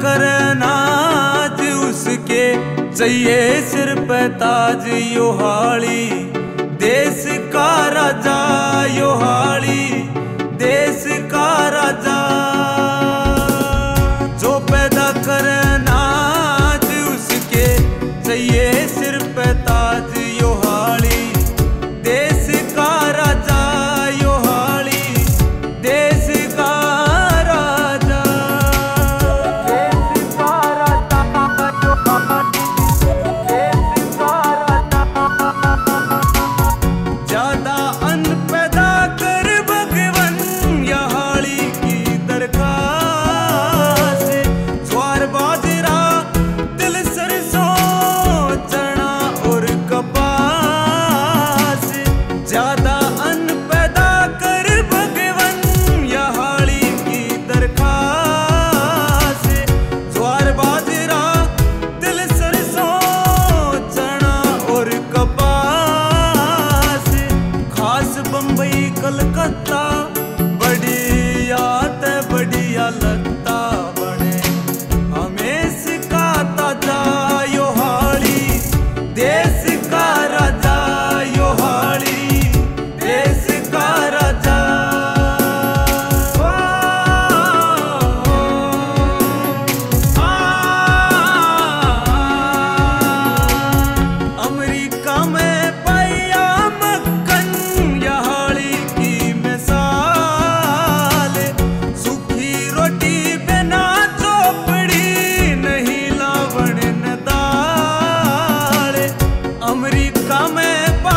करना आज उसके चाहिए सिर पे ताज योहाली देश का राजा योहाली देश का राजा जो पैदा करना आज उसके चाहिए सिर पे ताज योहाली देश का राजा योहाली देश का राजा देश का राजा देश का राजा ज्यादा अन्न पैदा कर भगवन यहाली की दरखास्त ज्वार बाजरा तिल सरसों चना और कपास ज्यादा अन्न पैदा कर भगवन यहाली की दरखास्त ज्वार बाजरा तिल सरसों चना और कपास खास बम्बई कलकत्ता बढ़िया लगता बने हमेश का ताजा योहाली देश का राजा योहाली देश का राजा अमेरिका में पाया मक्खन यहाली की मिसाल सूखी रोटी बिना चोपड़ी नहीं लावण न दाल अमेरिका में